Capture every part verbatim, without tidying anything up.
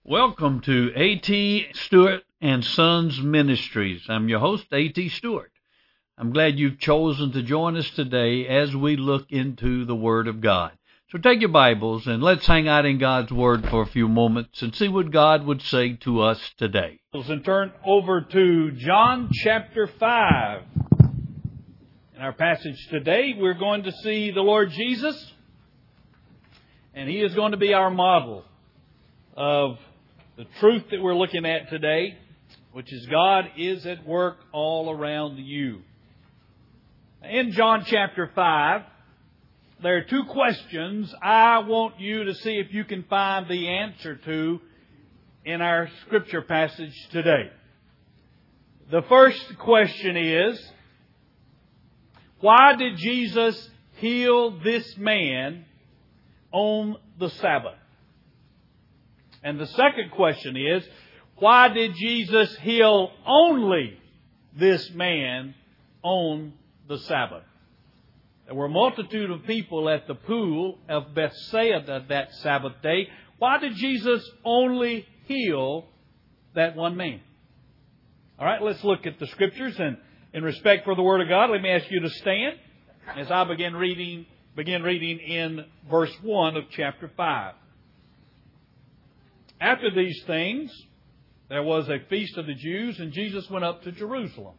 Welcome to A T. Stewart and Sons Ministries. I'm your host, A T. Stewart. I'm glad you've chosen to join us today as we look into the Word of God. So take your Bibles and let's hang out in God's Word for a few moments and see what God would say to us today. And turn over to John chapter five. In our passage today, we're going to see the Lord Jesus, and He is going to be our model of the truth that we're looking at today, which is God is at work all around you. In John chapter five, there are two questions I want you to see if you can find the answer to in our scripture passage today. The first question is, why did Jesus heal this man on the Sabbath? And the second question is, why did Jesus heal only this man on the Sabbath? There were a multitude of people at the pool of Bethsaida that Sabbath day. Why did Jesus only heal that one man? All right, let's look at the Scriptures, and in respect for the Word of God, let me ask you to stand as I begin reading, begin reading in verse one of chapter five. After these things, there was a feast of the Jews, and Jesus went up to Jerusalem.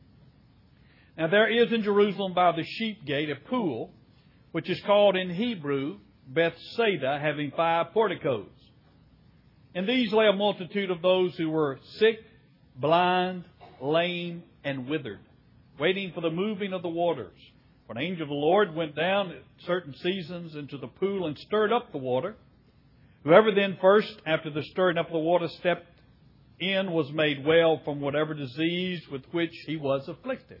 Now there is in Jerusalem by the sheep gate a pool, which is called in Hebrew Bethsaida, having five porticos. In these lay a multitude of those who were sick, blind, lame, and withered, waiting for the moving of the waters. For an angel of the Lord went down at certain seasons into the pool and stirred up the water. Whoever then first, after the stirring up of the water, stepped in was made well from whatever disease with which he was afflicted.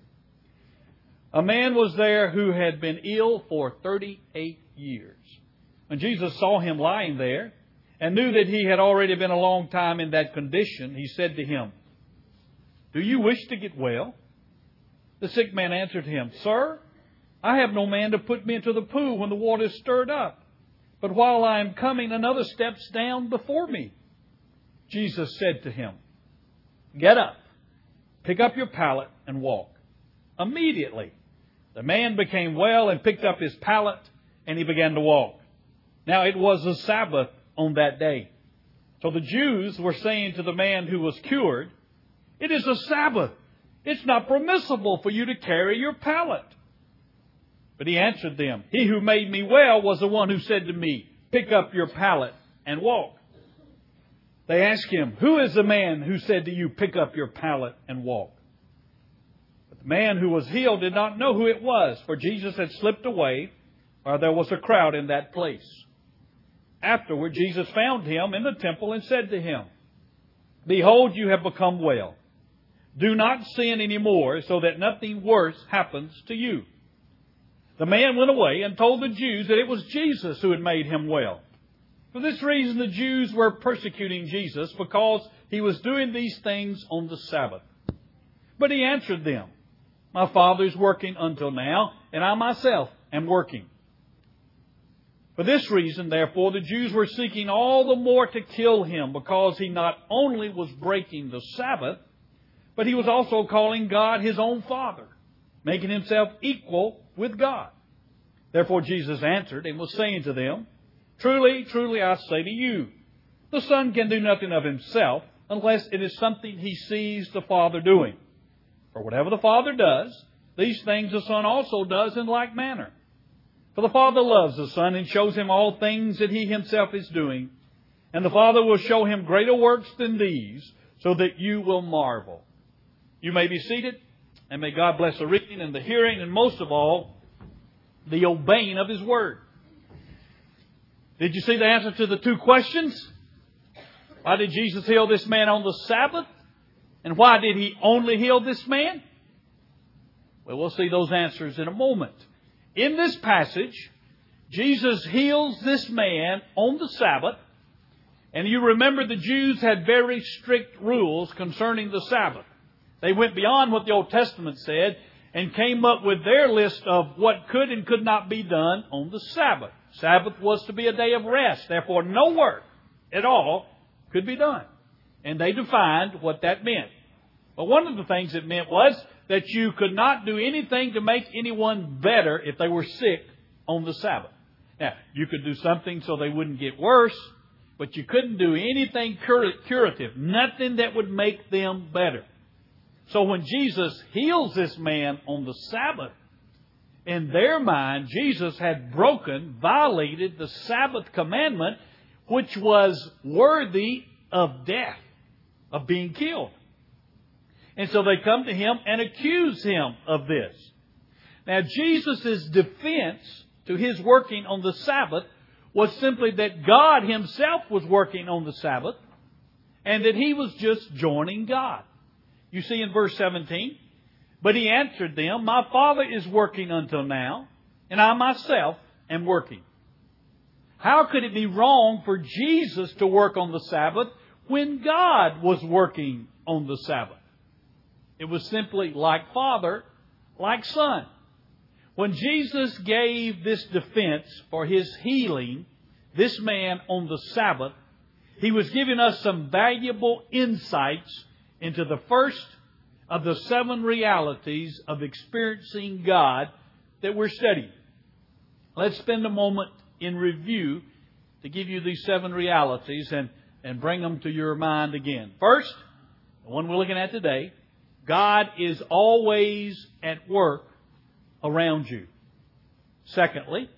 A man was there who had been ill for thirty-eight years. When Jesus saw him lying there and knew that he had already been a long time in that condition, He said to him, "Do you wish to get well?" The sick man answered him, "Sir, I have no man to put me into the pool when the water is stirred up. But while I am coming, another steps down before me." Jesus said to him, "Get up, pick up your pallet, and walk." Immediately, the man became well and picked up his pallet, and he began to walk. Now it was a Sabbath on that day. So the Jews were saying to the man who was cured, "It is a Sabbath. It's not permissible for you to carry your pallet." But he answered them, "He who made me well was the one who said to me, 'Pick up your pallet and walk.'" They asked him, "Who is the man who said to you, 'Pick up your pallet and walk'?" But the man who was healed did not know who it was, for Jesus had slipped away, or there was a crowd in that place. Afterward, Jesus found him in the temple and said to him, "Behold, you have become well. Do not sin any more, so that nothing worse happens to you." The man went away and told the Jews that it was Jesus who had made him well. For this reason, the Jews were persecuting Jesus, because he was doing these things on the Sabbath. But he answered them, "My Father is working until now, and I myself am working." For this reason, therefore, the Jews were seeking all the more to kill him, because he not only was breaking the Sabbath, but he was also calling God his own Father, making himself equal with God. Therefore Jesus answered and was saying to them, "Truly, truly, I say to you, the Son can do nothing of himself unless it is something he sees the Father doing. For whatever the Father does, these things the Son also does in like manner. For the Father loves the Son and shows him all things that he himself is doing. And the Father will show him greater works than these, so that you will marvel." You may be seated. And may God bless the reading and the hearing, and most of all, the obeying of His Word. Did you see the answer to the two questions? Why did Jesus heal this man on the Sabbath? And why did He only heal this man? Well, we'll see those answers in a moment. In this passage, Jesus heals this man on the Sabbath. And you remember the Jews had very strict rules concerning the Sabbath. They went beyond what the Old Testament said and came up with their list of what could and could not be done on the Sabbath. Sabbath was to be a day of rest. Therefore, no work at all could be done. And they defined what that meant. But one of the things it meant was that you could not do anything to make anyone better if they were sick on the Sabbath. Now, you could do something so they wouldn't get worse, but you couldn't do anything cur- curative, nothing that would make them better. So when Jesus heals this man on the Sabbath, in their mind, Jesus had broken, violated the Sabbath commandment, which was worthy of death, of being killed. And so they come to Him and accuse Him of this. Now, Jesus' defense to His working on the Sabbath was simply that God Himself was working on the Sabbath and that He was just joining God. You see in verse seventeen, but He answered them, my Father is working until now, and I myself am working. How could it be wrong for Jesus to work on the Sabbath when God was working on the Sabbath? It was simply like Father, like Son. When Jesus gave this defense for His healing this man on the Sabbath, He was giving us some valuable insights into the first of the seven realities of experiencing God that we're studying. Let's spend a moment in review to give you these seven realities and, and bring them to your mind again. First, the one we're looking at today, God is always at work around you. Secondly,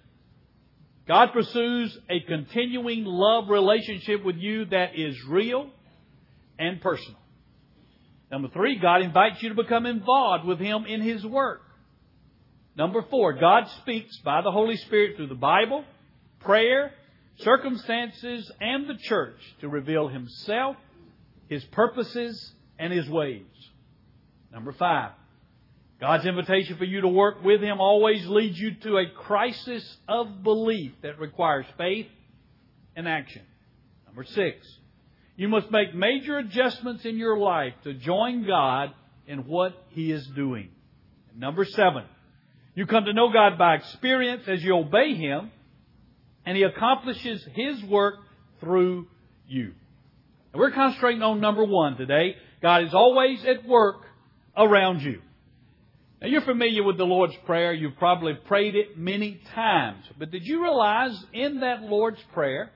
God pursues a continuing love relationship with you that is real and personal. Number three, God invites you to become involved with Him in His work. Number four, God speaks by the Holy Spirit through the Bible, prayer, circumstances, and the church to reveal Himself, His purposes, and His ways. Number five, God's invitation for you to work with Him always leads you to a crisis of belief that requires faith and action. Number six, you must make major adjustments in your life to join God in what He is doing. And number seven, you come to know God by experience as you obey Him, and He accomplishes His work through you. And we're concentrating on number one today. God is always at work around you. Now, you're familiar with the Lord's Prayer. You've probably prayed it many times. But did you realize in that Lord's Prayer,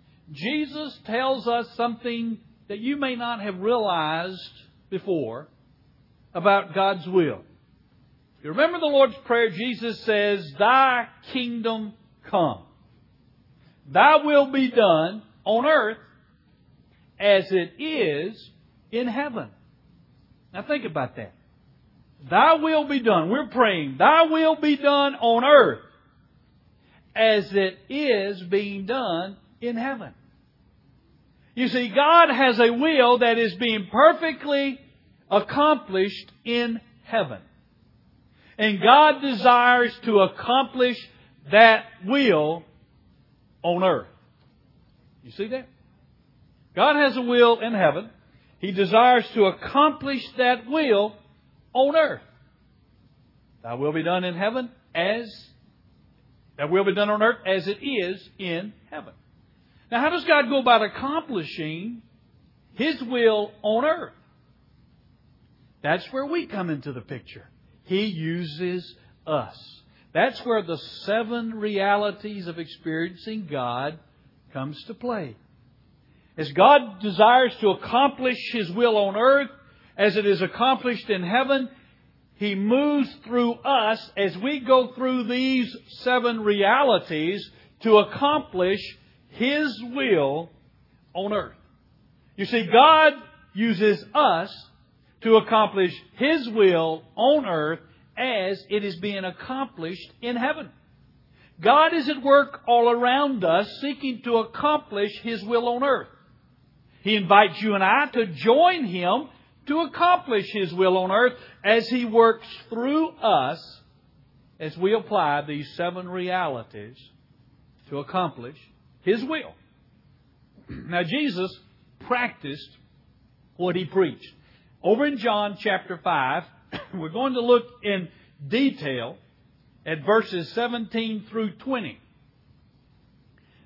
Jesus tells us something that you may not have realized before about God's will? If you remember the Lord's Prayer, Jesus says, Thy kingdom come. Thy will be done on earth as it is in heaven. Now think about that. Thy will be done. We're praying, Thy will be done on earth as it is being done in heaven. You see, God has a will that is being perfectly accomplished in heaven. And God desires to accomplish that will on earth. You see that? God has a will in heaven. He desires to accomplish that will on earth. Thy will be done in heaven as Thy will be done on earth as it is in heaven. Now, how does God go about accomplishing His will on earth? That's where we come into the picture. He uses us. That's where the seven realities of experiencing God comes to play. As God desires to accomplish His will on earth as it is accomplished in heaven, He moves through us as we go through these seven realities to accomplish His will on earth. You see, God uses us to accomplish His will on earth as it is being accomplished in heaven. God is at work all around us seeking to accomplish His will on earth. He invites you and I to join Him to accomplish His will on earth as He works through us as we apply these seven realities to accomplish His will. Now, Jesus practiced what He preached. Over in John chapter five, we're going to look in detail at verses seventeen through twenty.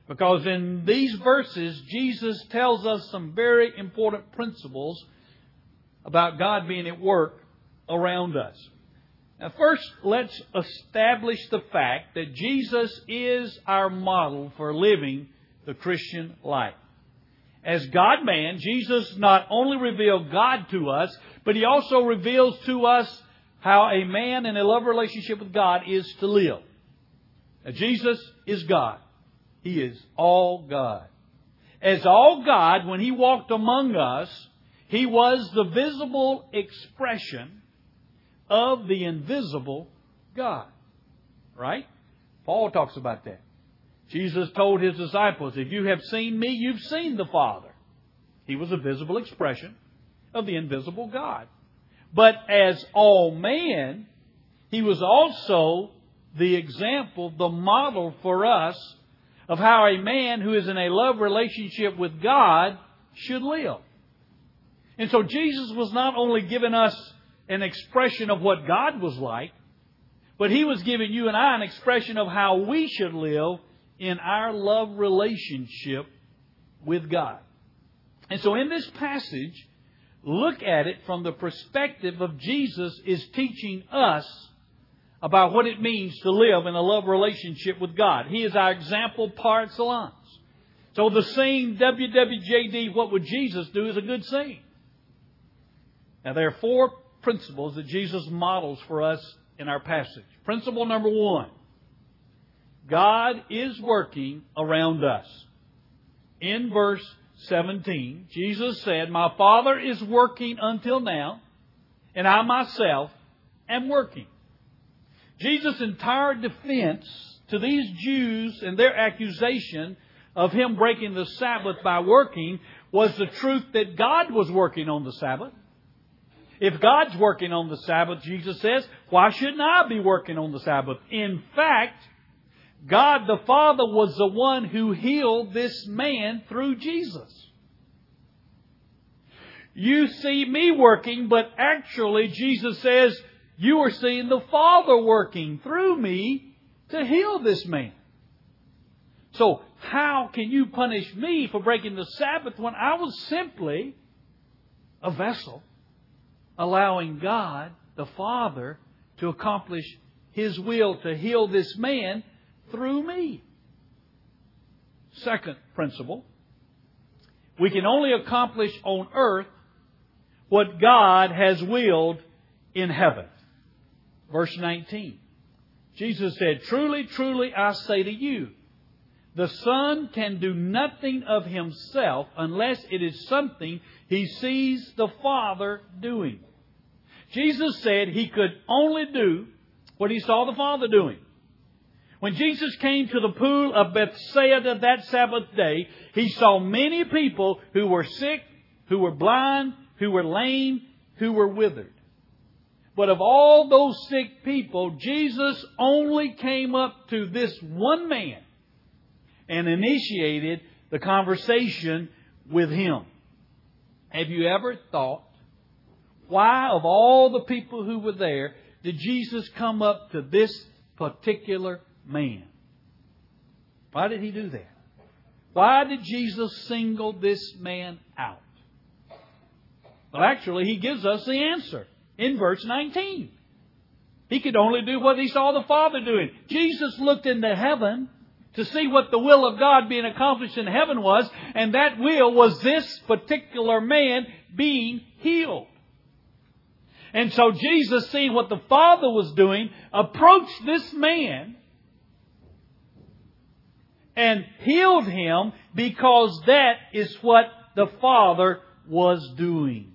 Because in these verses, Jesus tells us some very important principles about God being at work around us. Now first, let's establish the fact that Jesus is our model for living the Christian life. As God-man, Jesus not only revealed God to us, but He also reveals to us how a man in a love relationship with God is to live. Now, Jesus is God. He is all God. As all God, when He walked among us, He was the visible expression of the invisible God. Right? Paul talks about that. Jesus told His disciples, if you have seen me, you've seen the Father. He was a visible expression of the invisible God. But as all man, He was also the example, the model for us of how a man who is in a love relationship with God should live. And so Jesus was not only giving us an expression of what God was like, but He was giving you and I an expression of how we should live in our love relationship with God. And so in this passage, look at it from the perspective of Jesus is teaching us about what it means to live in a love relationship with God. He is our example par excellence. So the saying W W J D, what would Jesus do, is a good saying. Now there are four principles that Jesus models for us in our passage. Principle number one. God is working around us. In verse seventeen, Jesus said, my Father is working until now, and I myself am working. Jesus' entire defense to these Jews and their accusation of Him breaking the Sabbath by working was the truth that God was working on the Sabbath. If God's working on the Sabbath, Jesus says, why shouldn't I be working on the Sabbath? In fact, God the Father was the one who healed this man through Jesus. You see me working, but actually Jesus says, you are seeing the Father working through me to heal this man. So how can you punish me for breaking the Sabbath when I was simply a vessel allowing God the Father to accomplish His will to heal this man through me? Second principle, we can only accomplish on earth what God has willed in heaven. Verse nineteen. Jesus said, truly, truly, I say to you, the Son can do nothing of Himself unless it is something He sees the Father doing. Jesus said He could only do what He saw the Father doing. When Jesus came to the pool of Bethsaida that Sabbath day, He saw many people who were sick, who were blind, who were lame, who were withered. But of all those sick people, Jesus only came up to this one man and initiated the conversation with him. Have you ever thought, why of all the people who were there did Jesus come up to this particular man? Why did He do that? Why did Jesus single this man out? Well, actually, He gives us the answer in verse nineteen. He could only do what He saw the Father doing. Jesus looked into heaven to see what the will of God being accomplished in heaven was, and that will was this particular man being healed. And so Jesus, seeing what the Father was doing, approached this man and healed him because that is what the Father was doing.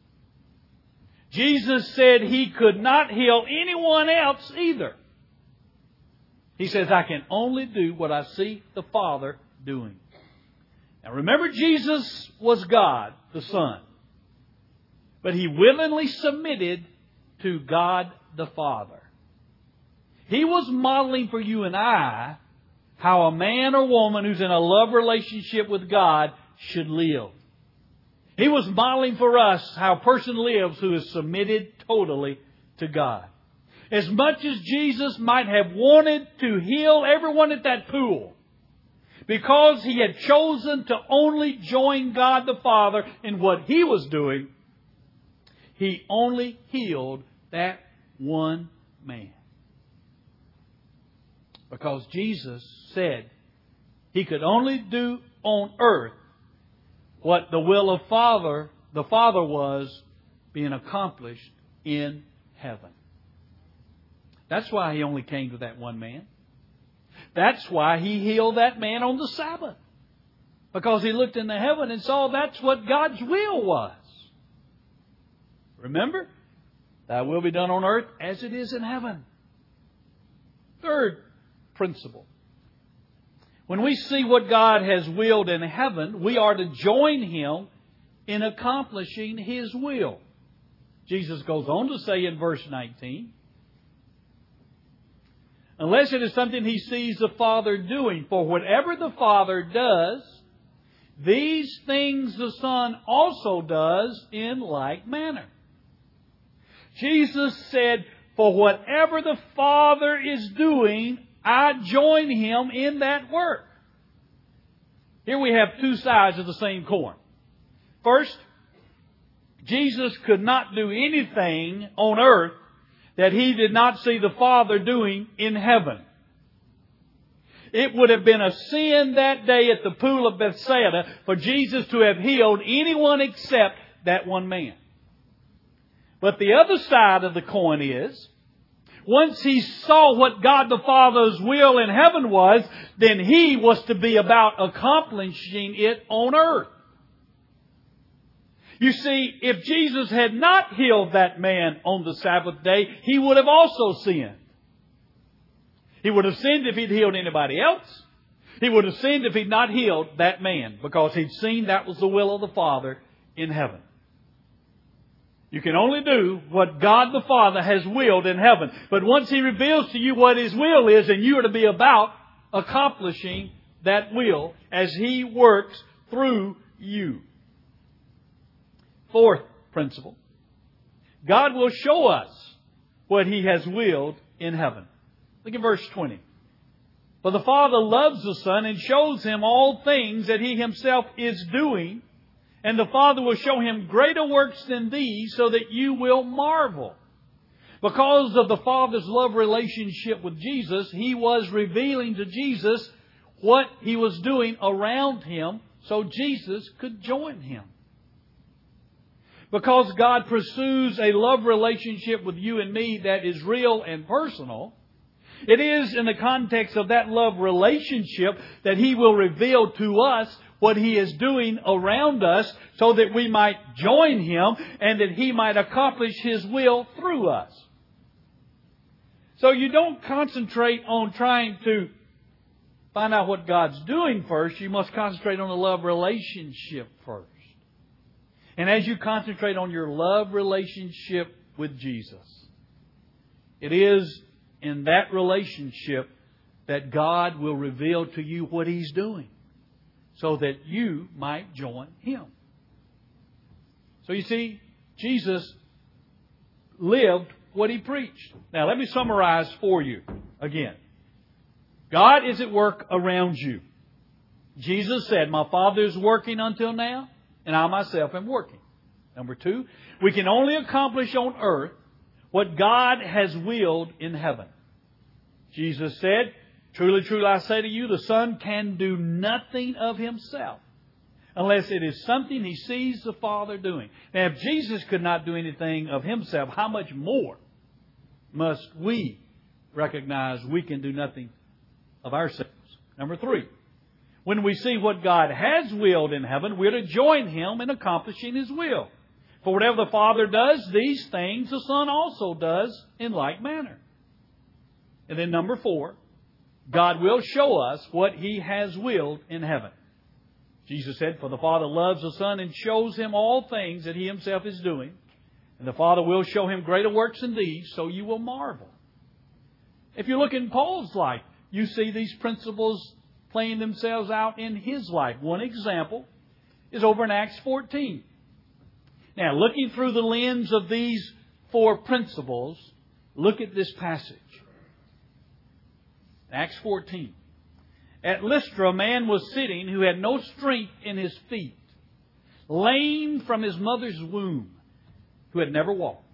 Jesus said He could not heal anyone else either. He says, I can only do what I see the Father doing. Now remember, Jesus was God, the Son. But He willingly submitted to God the Father. He was modeling for you and I how a man or woman who's in a love relationship with God should live. He was modeling for us how a person lives who is submitted totally to God. As much as Jesus might have wanted to heal everyone at that pool, because He had chosen to only join God the Father in what He was doing, He only healed that one man. Because Jesus said He could only do on earth what the will of Father, the Father was being accomplished in heaven. That's why He only came to that one man. That's why He healed that man on the Sabbath. Because He looked into heaven and saw that's what God's will was. Remember? Thy will be done on earth as it is in heaven. Third principle. When we see what God has willed in heaven, we are to join Him in accomplishing His will. Jesus goes on to say in verse nineteen, unless it is something He sees the Father doing, for whatever the Father does, these things the Son also does in like manner. Jesus said, for whatever the Father is doing, I join Him in that work. Here we have two sides of the same coin. First, Jesus could not do anything on earth that He did not see the Father doing in heaven. It would have been a sin that day at the pool of Bethsaida for Jesus to have healed anyone except that one man. But the other side of the coin is, once He saw what God the Father's will in heaven was, then He was to be about accomplishing it on earth. You see, if Jesus had not healed that man on the Sabbath day, He would have also sinned. He would have sinned if He'd healed anybody else. He would have sinned if He'd not healed that man, because He'd seen that was the will of the Father in heaven. You can only do what God the Father has willed in heaven. But once He reveals to you what His will is, and you are to be about accomplishing that will as He works through you. Fourth principle. God will show us what He has willed in heaven. Look at verse twenty. For the Father loves the Son and shows Him all things that He Himself is doing. And the Father will show Him greater works than these, so that you will marvel. Because of the Father's love relationship with Jesus, He was revealing to Jesus what He was doing around Him, so Jesus could join Him. Because God pursues a love relationship with you and me that is real and personal, it is in the context of that love relationship that He will reveal to us what He is doing around us, so that we might join Him and that He might accomplish His will through us. So you don't concentrate on trying to find out what God's doing first. You must concentrate on the love relationship first. And as you concentrate on your love relationship with Jesus, it is in that relationship that God will reveal to you what He's doing, so that you might join Him. So you see, Jesus lived what He preached. Now let me summarize for you again. God is at work around you. Jesus said, my Father is working until now, and I myself am working. Number two, we can only accomplish on earth what God has willed in heaven. Jesus said, truly, truly, I say to you, the Son can do nothing of Himself unless it is something He sees the Father doing. Now, if Jesus could not do anything of Himself, how much more must we recognize we can do nothing of ourselves? Number three, when we see what God has willed in heaven, we're to join Him in accomplishing His will. For whatever the Father does, these things the Son also does in like manner. And then number four, God will show us what He has willed in heaven. Jesus said, for the Father loves the Son and shows Him all things that He Himself is doing. And the Father will show Him greater works than these, so you will marvel. If you look in Paul's life, you see these principles playing themselves out in his life. One example is over in Acts fourteen. Now, looking through the lens of these four principles, look at this passage. Acts fourteen. At Lystra, a man was sitting who had no strength in his feet, lame from his mother's womb, who had never walked.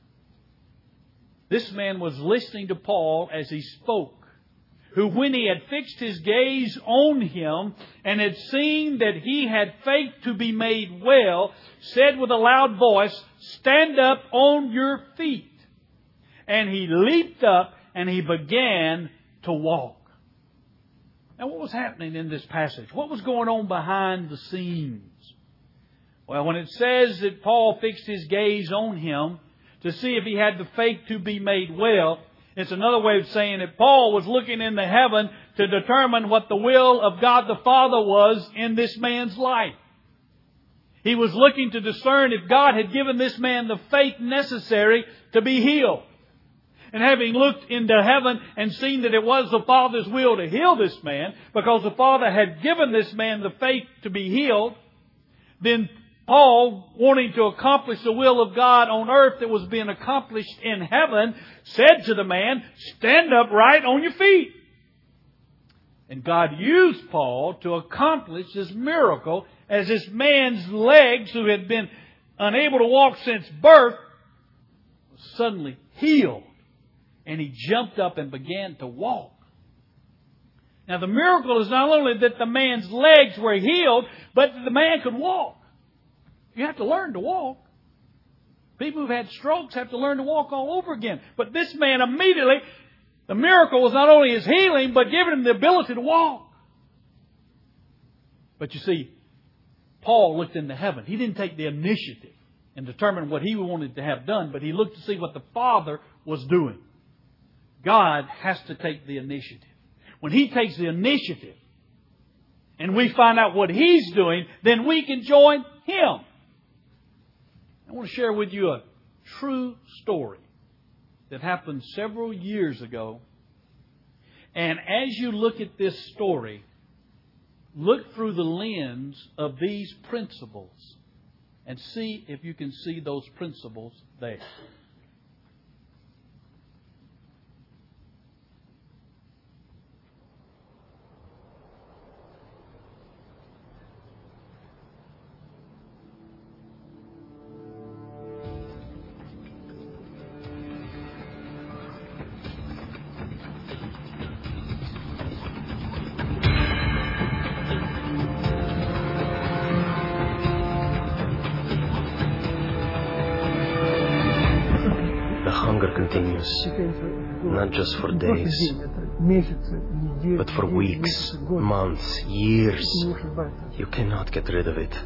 This man was listening to Paul as he spoke, who, when he had fixed his gaze on him and had seen that he had faith to be made well, said with a loud voice, "Stand up on your feet." And he leaped up and he began to walk. Now, what was happening in this passage? What was going on behind the scenes? Well, when it says that Paul fixed his gaze on him to see if he had the faith to be made well, it's another way of saying that Paul was looking into heaven to determine what the will of God the Father was in this man's life. He was looking to discern if God had given this man the faith necessary to be healed. And having looked into heaven and seen that it was the Father's will to heal this man, because the Father had given this man the faith to be healed, then Paul, wanting to accomplish the will of God on earth that was being accomplished in heaven, said to the man, "Stand up right on your feet." And God used Paul to accomplish this miracle as this man's legs, who had been unable to walk since birth, was suddenly healed. And he jumped up and began to walk. Now, the miracle is not only that the man's legs were healed, but that the man could walk. You have to learn to walk. People who've had strokes have to learn to walk all over again. But this man immediately, the miracle was not only his healing, but giving him the ability to walk. But you see, Paul looked into heaven. He didn't take the initiative and determine what he wanted to have done, but he looked to see what the Father was doing. God has to take the initiative. When He takes the initiative and we find out what He's doing, then we can join Him. I want to share with you a true story that happened several years ago. And as you look at this story, look through the lens of these principles and see if you can see those principles there. Continues, not just for days, but for weeks, months, years. You cannot get rid of it.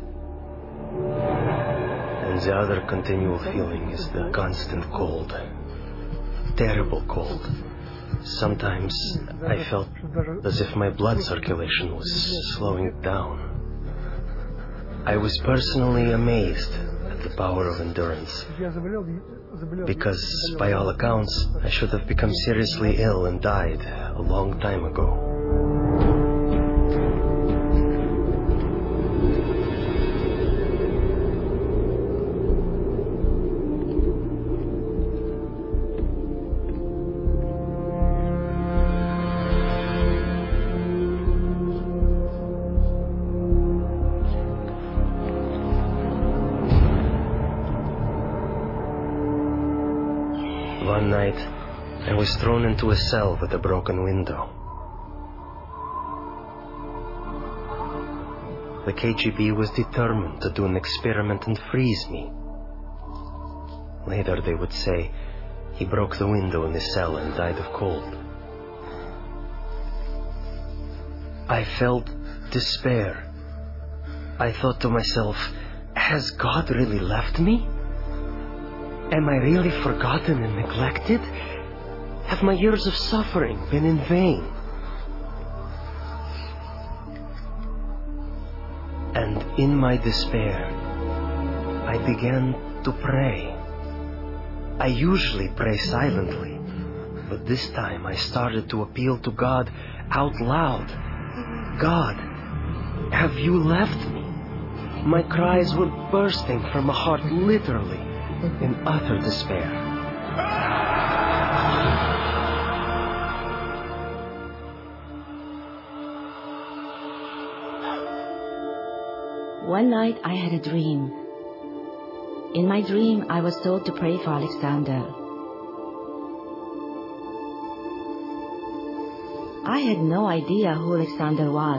And the other continual feeling is the constant cold. Terrible cold. Sometimes I felt as if my blood circulation was slowing down. I was personally amazed at the power of endurance. Because, by all accounts, I should have become seriously ill and died a long time ago. One night, I was thrown into a cell with a broken window. The K G B was determined to do an experiment and freeze me. Later they would say he broke the window in the cell and died of cold. I felt despair. I thought to myself, has God really left me? Am I really forgotten and neglected? Have my years of suffering been in vain? And in my despair, I began to pray. I usually pray silently, but this time I started to appeal to God out loud. God, have you left me? My cries were bursting from a heart literally in utter despair. One night I had a dream. In my dream, I was told to pray for Alexander. I had no idea who Alexander was.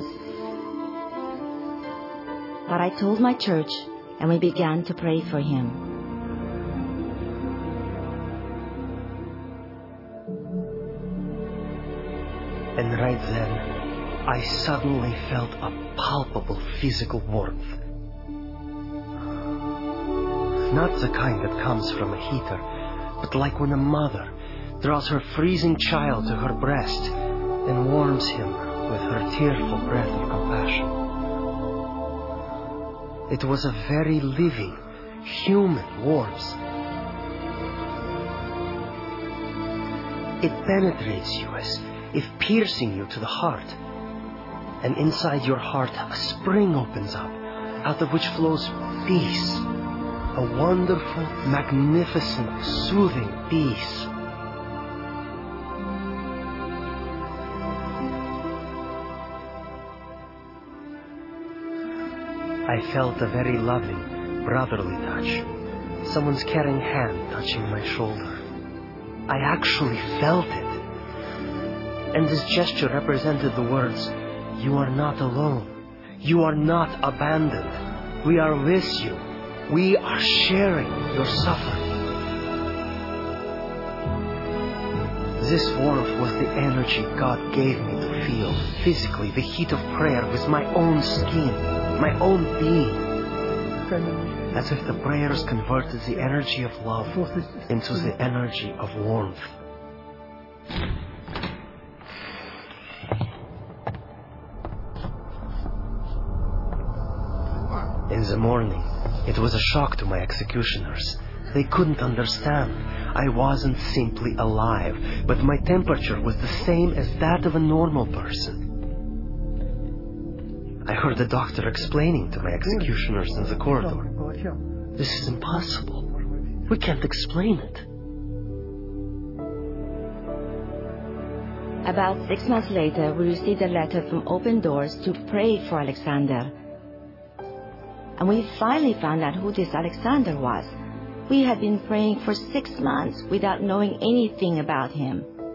But I told my church, and we began to pray for him. And right then, I suddenly felt a palpable physical warmth. Not the kind that comes from a heater, but like when a mother draws her freezing child to her breast and warms him with her tearful breath of compassion. It was a very living, human warmth. It penetrates you as if piercing you to the heart. And inside your heart, a spring opens up, out of which flows peace. A wonderful, magnificent, soothing peace. I felt a very loving, brotherly touch. Someone's caring hand touching my shoulder. I actually felt it. And this gesture represented the words, "You are not alone. You are not abandoned. We are with you. We are sharing your suffering." This warmth was the energy God gave me to feel physically the heat of prayer with my own skin, my own being. As if the prayers converted the energy of love into the energy of warmth. In the morning, it was a shock to my executioners. They couldn't understand. I wasn't simply alive, but my temperature was the same as that of a normal person. I heard the doctor explaining to my executioners in the corridor, "This is impossible. We can't explain it." About six months later, we received a letter from Open Doors to pray for Alexander. And we finally found out who this Alexander was. We had been praying for six months without knowing anything about him.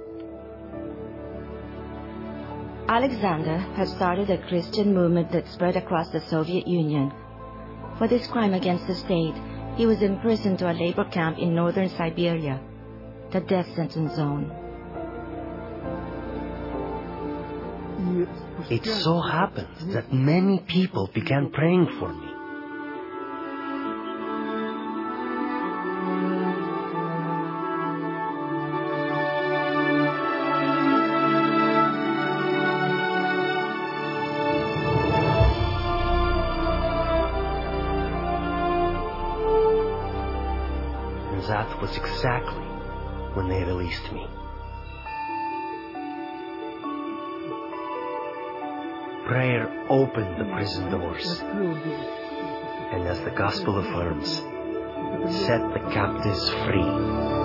Alexander had started a Christian movement that spread across the Soviet Union. For this crime against the state, he was imprisoned to a labor camp in northern Siberia, the death sentence zone. It so happened that many people began praying for me. That was exactly when they released me. Prayer opened the prison doors, and as the gospel affirms, set the captives free.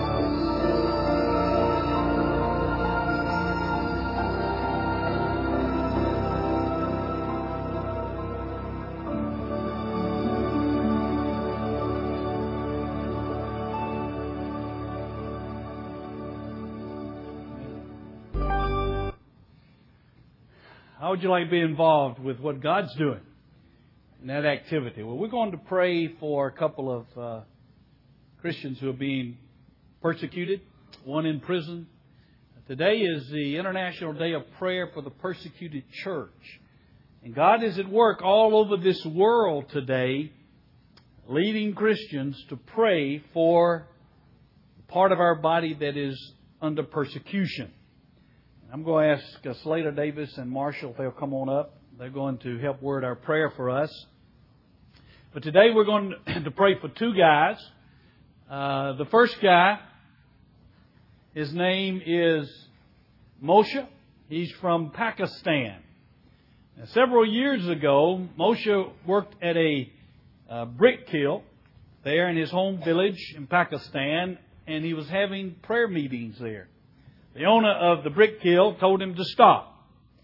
How would you like to be involved with what God's doing in that activity? Well, we're going to pray for a couple of uh, Christians who are being persecuted, one in prison. Today is the International Day of Prayer for the Persecuted Church. And God is at work all over this world today, leading Christians to pray for part of our body that is under persecution. I'm going to ask uh, Slater Davis and Marshall if they'll come on up. They're going to help word our prayer for us. But today we're going to pray for two guys. Uh, the first guy, his name is Moshe. He's from Pakistan. Now, several years ago, Moshe worked at a uh, brick kiln there in his home village in Pakistan, and he was having prayer meetings there. The owner of the brick kiln told him to stop.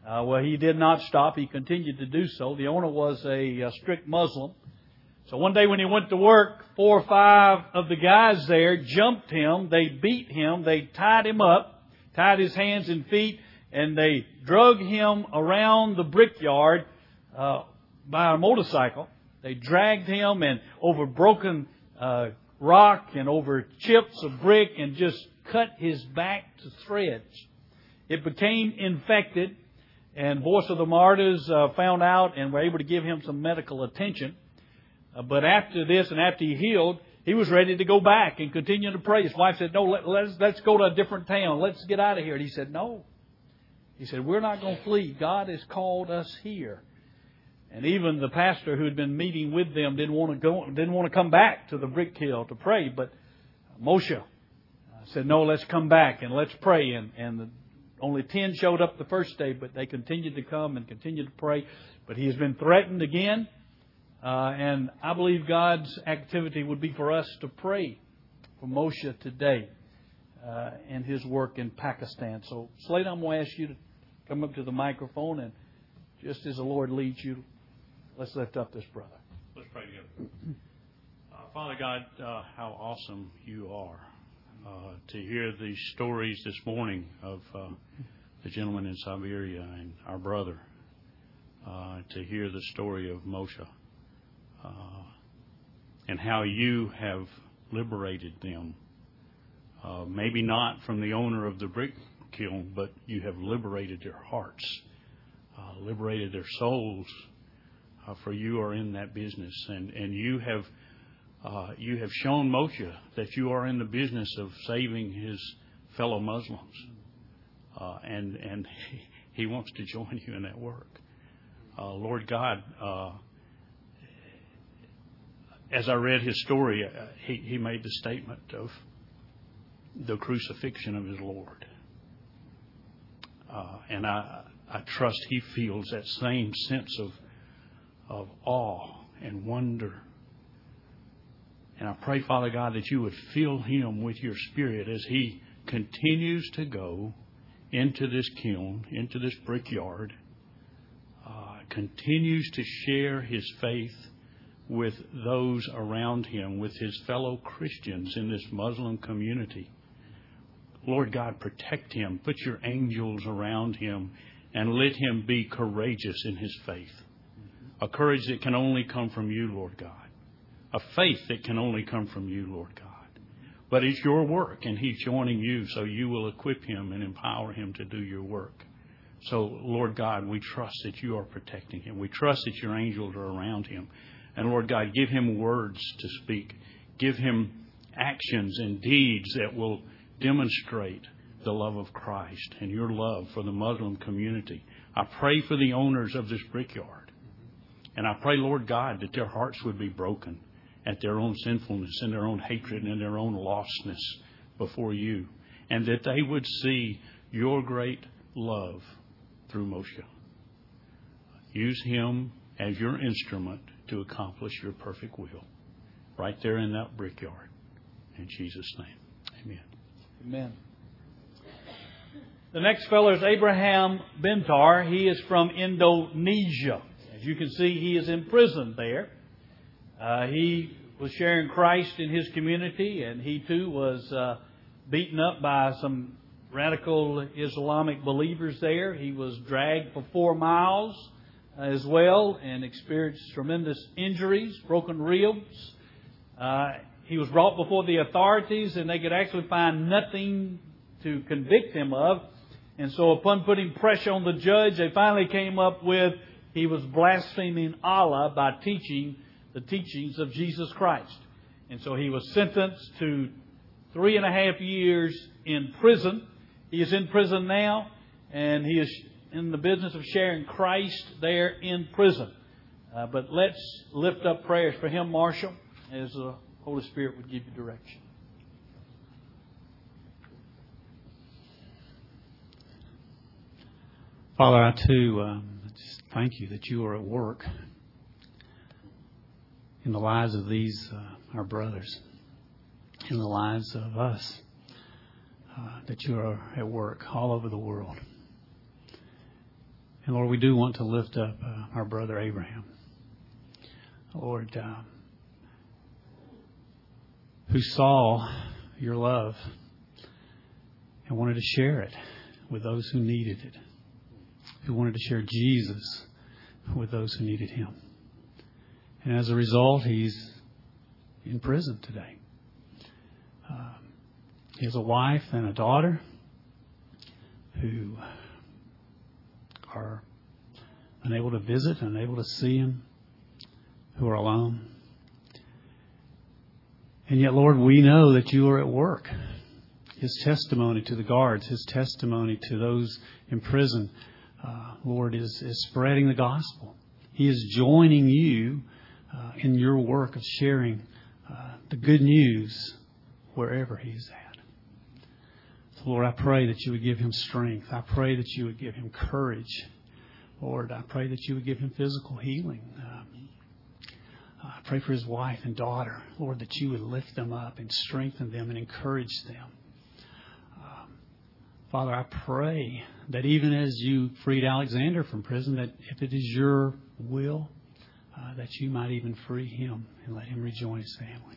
Uh, well, he did not stop. He continued to do so. The owner was a, a strict Muslim. So one day when he went to work, four or five of the guys there jumped him. They beat him. They tied him up, tied his hands and feet, and they drug him around the brickyard uh, by a motorcycle. They dragged him and over broken uh, rock and over chips of brick and just cut his back to shreds. It became infected, and Voice of the Martyrs uh, found out and were able to give him some medical attention. Uh, but after this and after he healed, he was ready to go back and continue to pray. His wife said, no, let, let's, let's go to a different town. Let's get out of here. And he said, no. He said, we're not going to flee. God has called us here. And even the pastor who had been meeting with them didn't want to go, didn't want to come back to the brick hill to pray. But Moshe said, no, let's come back and let's pray. And, and the, only ten showed up the first day, but they continued to come and continued to pray. But he has been threatened again. Uh, and I believe God's activity would be for us to pray for Moshe today uh, and his work in Pakistan. So, Slade, I'm going to ask you to come up to the microphone, and just as the Lord leads you, let's lift up this brother. Let's pray together. Uh, Father God, uh, how awesome you are. Uh, to hear these stories this morning of uh, the gentleman in Siberia and our brother. Uh, to hear the story of Moshe. Uh, and how you have liberated them. Uh, maybe not from the owner of the brick kiln, but you have liberated their hearts, uh, liberated their souls, uh, for you are in that business. And, and you have uh, you have shown Moshe that you are in the business of saving his fellow Muslims. Uh, and and he, he wants to join you in that work. Uh, Lord God, uh, as I read his story, uh, he, he made the statement of the crucifixion of his Lord. Uh, and I, I trust he feels that same sense of, of awe and wonder. And I pray, Father God, that you would fill him with your Spirit as he continues to go into this kiln, into this brickyard, uh, continues to share his faith with those around him, with his fellow Christians in this Muslim community. Lord God, protect him. Put your angels around him and let him be courageous in his faith. A courage that can only come from you, Lord God. A faith that can only come from you, Lord God. But it's your work, and he's joining you, so you will equip him and empower him to do your work. So, Lord God, we trust that you are protecting him. We trust that your angels are around him. And Lord God, give him words to speak. Give him actions and deeds that will demonstrate the love of Christ and your love for the Muslim community. I pray for the owners of this brickyard. And I pray, Lord God, that their hearts would be broken at their own sinfulness and their own hatred and their own lostness before you. And that they would see your great love through Moshe. Use him as your instrument to accomplish your perfect will. Right there in that brickyard. In Jesus' name. Amen. Amen. The next fellow is Abraham Bentar. He is from Indonesia. As you can see, he is in prison there. Uh, he was sharing Christ in his community, and he too was uh, beaten up by some radical Islamic believers there. He was dragged for four miles as well and experienced tremendous injuries, broken ribs. Uh, he was brought before the authorities, and they could actually find nothing to convict him of. And so upon putting pressure on the judge, they finally came up with he was blaspheming Allah by teaching the teachings of Jesus Christ. And so he was sentenced to three and a half years in prison. He is in prison now, and he is in the business of sharing Christ there in prison. Uh, but let's lift up prayers for him, Marshall, as the Holy Spirit would give you direction. Father, I too um, just thank you that you are at work in the lives of these, uh, our brothers, in the lives of us, uh, that you are at work all over the world. And Lord, we do want to lift up uh, our brother Abraham. Lord, uh, who saw your love and wanted to share it with those who needed it, who wanted to share Jesus with those who needed him. And as a result, he's in prison today. Uh, he has a wife and a daughter who are unable to visit, unable to see him, who are alone. And yet, Lord, we know that you are at work. His testimony to the guards, his testimony to those in prison, uh, Lord, is, is spreading the gospel. He is joining you uh, in your work of sharing uh, the good news wherever he's at. So, Lord, I pray that you would give him strength. I pray that you would give him courage. Lord, I pray that you would give him physical healing. Um, I pray for his wife and daughter, Lord, that you would lift them up and strengthen them and encourage them. Um, Father, I pray that even as you freed Alexander from prison, that if it is your will, uh, that you might even free him and let him rejoin his family.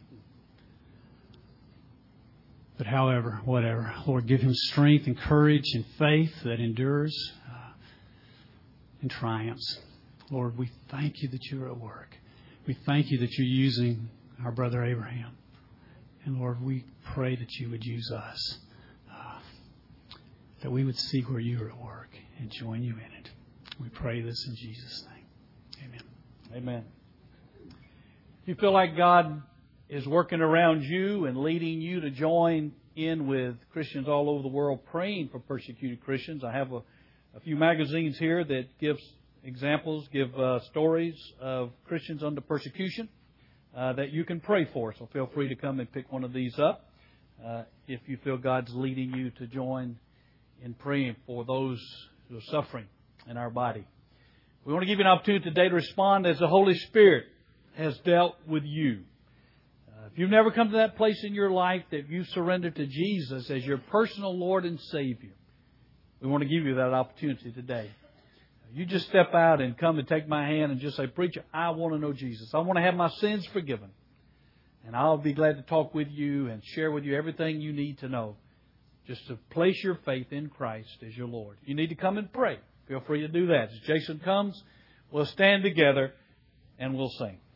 But however, whatever, Lord, give him strength and courage and faith that endures uh, and triumphs. Lord, we thank you that you are at work. We thank you that you're using our brother Abraham. And Lord, we pray that you would use us, uh, that we would see where you are at work and join you in it. We pray this in Jesus' name. Amen. Amen. If you feel like God is working around you and leading you to join in with Christians all over the world praying for persecuted Christians, I have a, a few magazines here that give examples, give uh, stories of Christians under persecution uh, that you can pray for. So feel free to come and pick one of these up uh, if you feel God's leading you to join in praying for those who are suffering in our body. We want to give you an opportunity today to respond as the Holy Spirit has dealt with you. Uh, if you've never come to that place in your life that you surrendered to Jesus as your personal Lord and Savior, we want to give you that opportunity today. You just step out and come and take my hand and just say, "Preacher, I want to know Jesus. I want to have my sins forgiven." And I'll be glad to talk with you and share with you everything you need to know just to place your faith in Christ as your Lord. You need to come and pray. Feel free to do that. As Jason comes, we'll stand together and we'll sing.